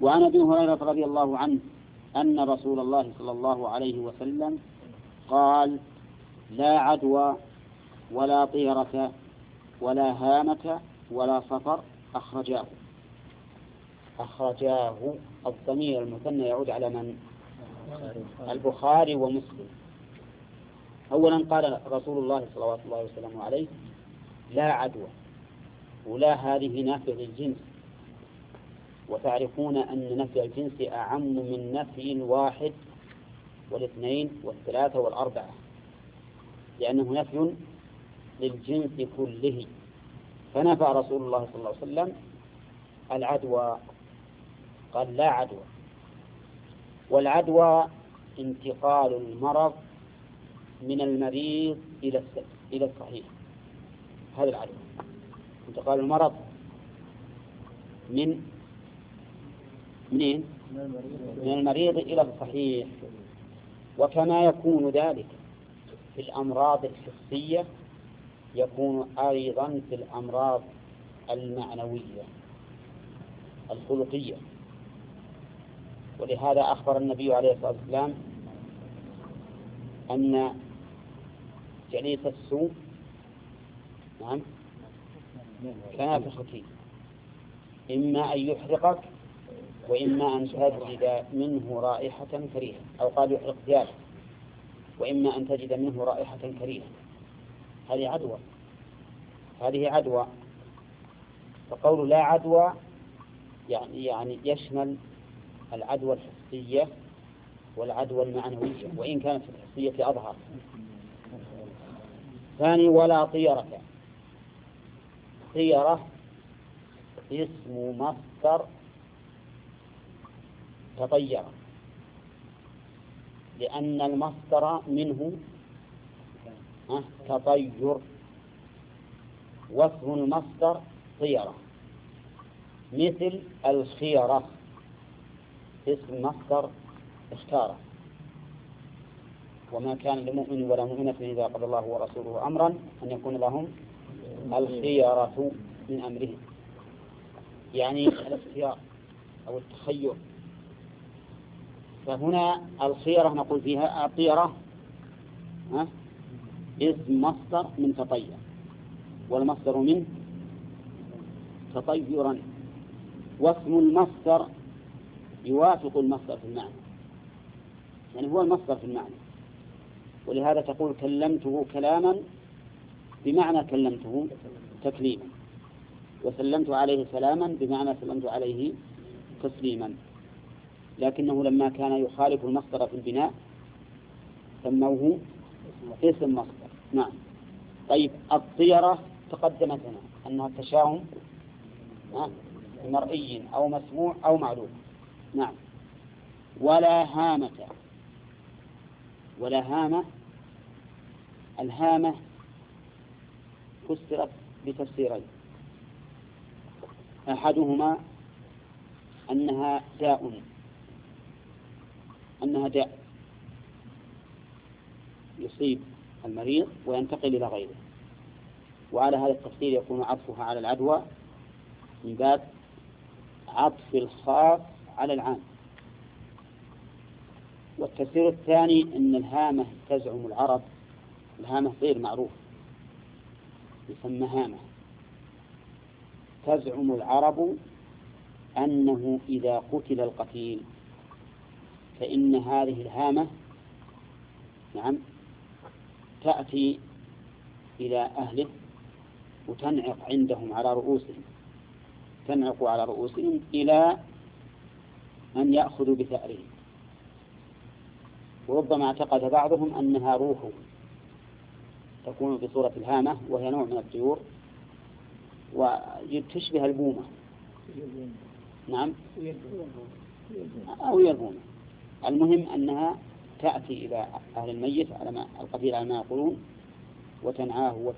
وعن أبي هريرة رضي الله عنه أن رسول الله صلى الله عليه وسلم قال: لا عدوى ولا طيرة ولا هامة ولا صفر أخرجاه. الضمير المثنى يعود على من؟ البخاري ومسلم. أولا قال رسول الله صلى الله عليه وسلم عليه: لا عدوى، ولا هذه نفي للجنس، وتعرفون أن نفي الجنس أعم من نفي الواحد والاثنين والثلاثة والأربعة، لأنه نفي للجنس كله. فنفى رسول الله صلى الله عليه وسلم العدوى، قال: لا عدوى. والعدوى انتقال المرض من المريض إلى الصحيح، هذا العدوى، انتقال المرض من المريض إلى الصحيح. وكما يكون ذلك في الأمراض الحسية يكون أيضا في الأمراض المعنوية الخلقية. ولهذا أخبر النبي عليه الصلاة والسلام أن جليس السوء كنافختين، إما أن يحرقك وإما أن تجد منه رائحة كريهة، أو قال يحرق ثيابك وإما أن تجد منه رائحة كريهة. هذه عدوى. فقول لا عدوى يعني يشمل العدوى الحسية والعدوى المعنوية، وإن كانت الحسية أظهر. ثاني: ولا طيرة. طيرة اسم مصدر تطير، لأن المصدر منه تطير، واسم المصدر طيرة. مثل الخيرة اسم مصدر اختار. وما كان لمؤمن ولا مؤمنة إذا قضى الله ورسوله أمرا أن يكون لهم الخيرة من أمرهم، يعني الاختيار أو التخير. فهنا الخيرة نقول فيها الطيرة اسم مصدر من تطير، والمصدر من تطيرا، واسم المصدر يوافق المصدر في المعنى، يعني هو المصدر في المعنى. ولهذا تقول كلمته كلاما بمعنى كلمته تكليما، وسلمت عليه سلاما بمعنى سلمت عليه تسليما. لكنه لما كان يخالف المصدر في البناء سموه اسم مصدر. نعم. طيب، الطيرة تقدمت لنا أنها التشاؤم مرئي أو مسموع أو معلوم. نعم. ولا هامة. الهامة فسرت بتفسيرين: أحدهما أنها داء يصيب المريض وينتقل إلى غيره، وعلى هذا التفسير يكون عطفها على العدوى من باب عطف الخاص على العام. والتفسير الثاني أن الهامة تزعم العرب، الهامة غير معروف يسمى هامة، تزعم العرب أنه إذا قتل القتيل فإن هذه الهامة تأتي إلى أهله وتنعق عندهم على رؤوسهم، تنعق على رؤوسهم إلى أن يأخذوا بثأرهم. وربما اعتقد بعضهم أنها روحه تكون بصورة الهامة، وهي نوع من الطيور وتشبه البومة. نعم، أو يربومة. المهم أنها تأتي إلى أهل الميت على ما القتيل على ما يقولون، وتنعاه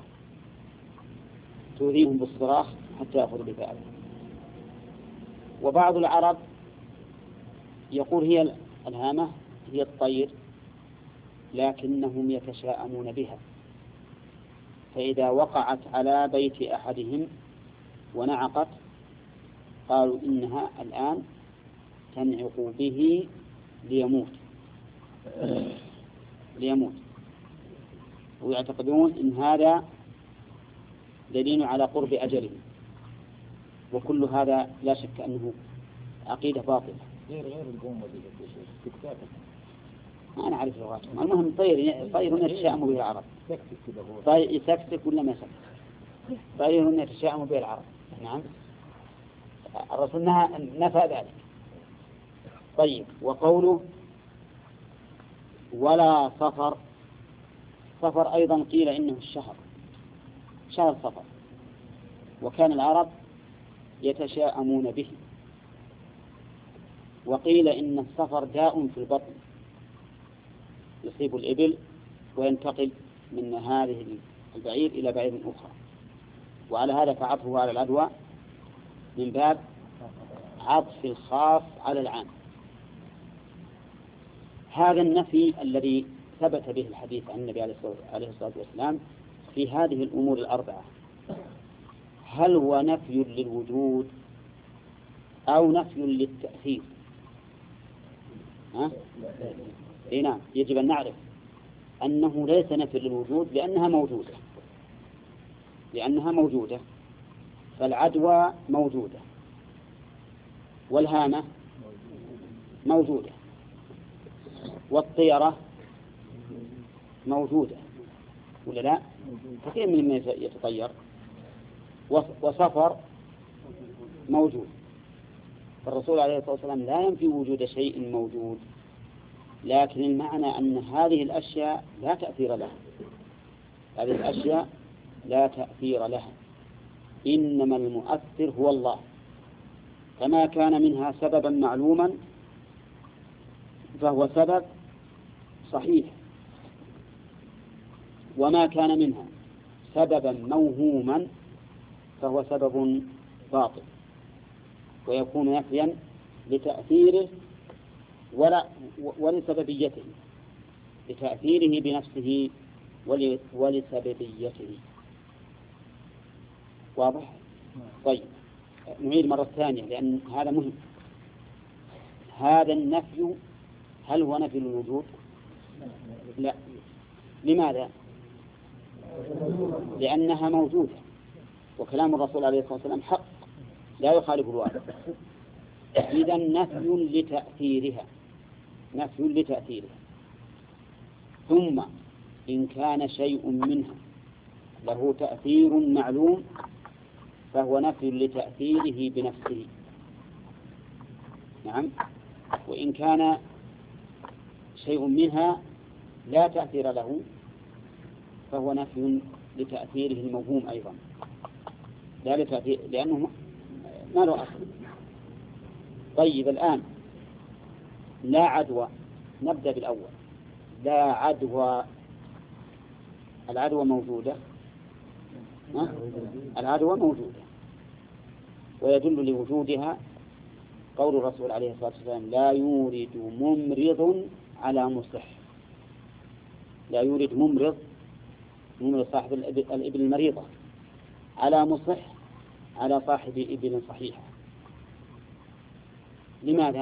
وتؤذيهم بالصراخ حتى يأخذوا بثأرهم. وبعض العرب يقول هي الهامة هي الطير، لكنهم يتشاءمون بها، فإذا وقعت على بيت أحدهم ونعقت قالوا إنها الآن تنعق به ليموت ويعتقدون إن هذا دليل على قرب أجله، وكل هذا لا شك أنه عقيدة باطلة. غير القوم ما نعرف لغاتهم. المهم طير يتشائم به العرب. يسكسك ولا ما يسكسك؟ طير يتشائم به العرب. نعم، الرسول نفى ذلك. طيب، وقوله ولا صفر أيضا قيل إنه شهر صفر، وكان العرب يتشاءمون به. وقيل إن الصفر داء في البطن يصيب الإبل وينتقل من هذه البعير إلى بعير أخرى، وعلى هذا فعطفه على العدوى من باب عطف الخاص على العام. هذا النفي الذي ثبت به الحديث عن النبي عليه الصلاة والسلام في هذه الأمور الأربعة، هل هو نفي للوجود أو نفي للتأثير؟ نعم، يجب أن نعرف أنه ليس نفي للوجود لأنها موجودة، فالعدوى موجودة والهامة موجودة والطيرة موجودة ولا لا؟ كثير من الناس يتطير، وصفر موجود. فالرسول عليه الصلاة والسلام لا ينفي وجود شيء موجود، لكن المعنى أن هذه الأشياء لا تأثير لها، إنما المؤثر هو الله، كما كان منها سببا معلوما فهو سبب صحيح، وما كان منها سببا موهوما فهو سبب باطل، ويكون نفيا لتأثيره ولسببيته، لتأثيره بنفسه ولسببيته. واضح؟ طيب، نعيد مرة ثانية لأن هذا مهم. هذا النفي هل هو نفي الوجود؟ لا. لماذا؟ لأنها موجودة، وكلام الرسول عليه الصلاة والسلام حق لا يخالف الواقع. إذا نفي لتأثيرها. ثم إن كان شيء منها له تأثير معلوم فهو نفي لتأثيره بنفسه. نعم. وإن كان شيء منها لا تأثير له فهو نفي لتأثيره الموهوم أيضا، لا لتأثير لأنه ما له أصل. طيب، الآن لا عدوى، نبدأ بالأول. لا عدوى، العدوى موجودة، العدوى موجودة، ويدل لوجودها قول الرسول عليه الصلاة والسلام لا يورد ممرض على مصح. لا يورد ممرض صاحب الإبل المريضة على مصح على صاحب إبل صحيحة. لماذا؟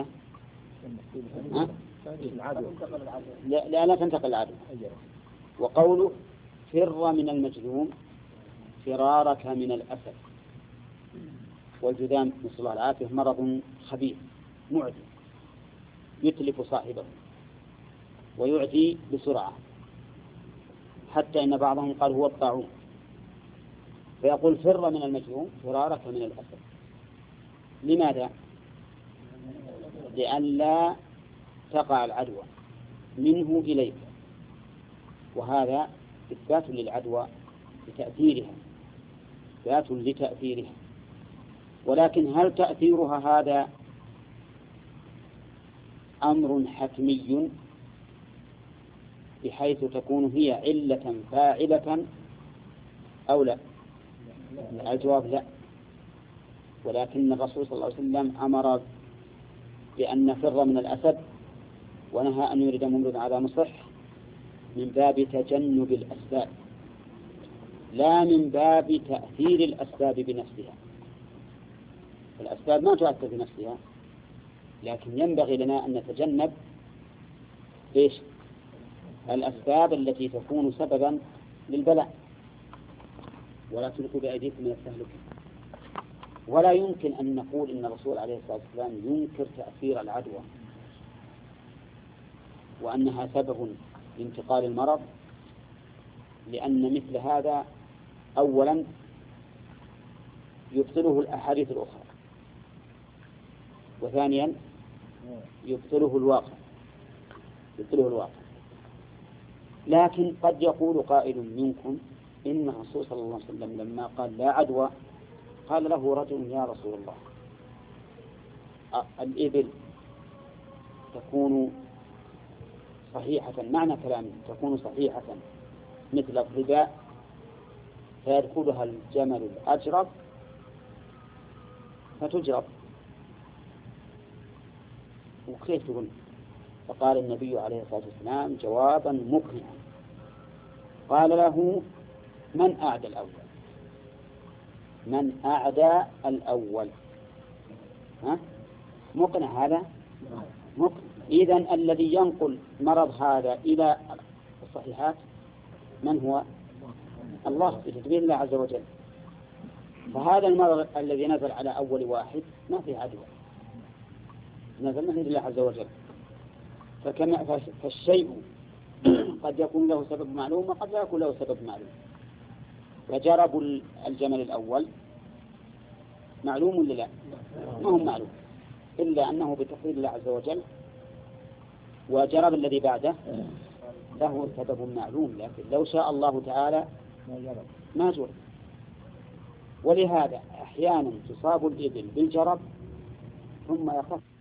لا تنتقل العدوى. وقوله فر من المجذوم فرارك من الأسد. والجذام نسأل الله العافية مرض خبيث معدي يتلف صاحبه ويعدي بسرعة، حتى إن بعضهم قال هو الطاعون. فيقول فر من المجذوم فرارك من الأسد. لماذا؟ لئلا تقع العدوى منه إليك، وهذا إثبات للعدوى لتأثيرها. ولكن هل تأثيرها هذا أمر حتمي بحيث تكون هي علة فاعلة أو لا؟ الجواب لا. ولكن الرسول صلى الله عليه وسلم أمر بأن نفر من الأسد ونهى أن يرد ممرض على مصح من باب تجنب الأسباب، لا من باب تأثير الأسباب بنفسها. الأسباب ما تؤثر بنفسها، لكن ينبغي لنا أن نتجنب إيش؟ الأسباب التي تكون سببا للبلاء، ولا تلقوا بأيديكم من التهلكة. ولا يمكن أن نقول إن الرسول عليه الصلاة والسلام ينكر تأثير العدوى وأنها سبب لانتقال المرض، لأن مثل هذا أولا يبطله الأحاديث الأخرى، وثانيا يبطله الواقع. لكن قد يقول قائل منكم إن الرسول صلى الله عليه وسلم لما قال لا عدوى قال له رجل يا رسول الله الإبل تكون صحيحة، معنى كلامه تكون صحيحة مثل الظباء فيدخلها الجمل الأجرب فتجرب، وكيف تقول؟ فقال النبي عليه الصلاة والسلام جوابا مقنعا، قال له من أعدى الأول؟ من أعدى الأول؟ مقنع هذا؟ مقنع. إذن الذي ينقل مرض هذا إلى الصحيحات من هو؟ الله بتدبير الله عز وجل. فهذا المرض الذي نزل على أول واحد ما فيه عدوى، نزل من عند الله عز وجل. فالشيء قد يكون له سبب معلوم وقد لا يكون له سبب معلوم. فجرب الجمل الأول معلوم ولا لا؟ ما هو معلوم، إلا أنه بتقدير الله عز وجل. وجرب الذي بعده له سبب معلوم، لكن لو شاء الله تعالى ما جرب. ولهذا أحيانا تصاب الإبل بالجرب ثم يخف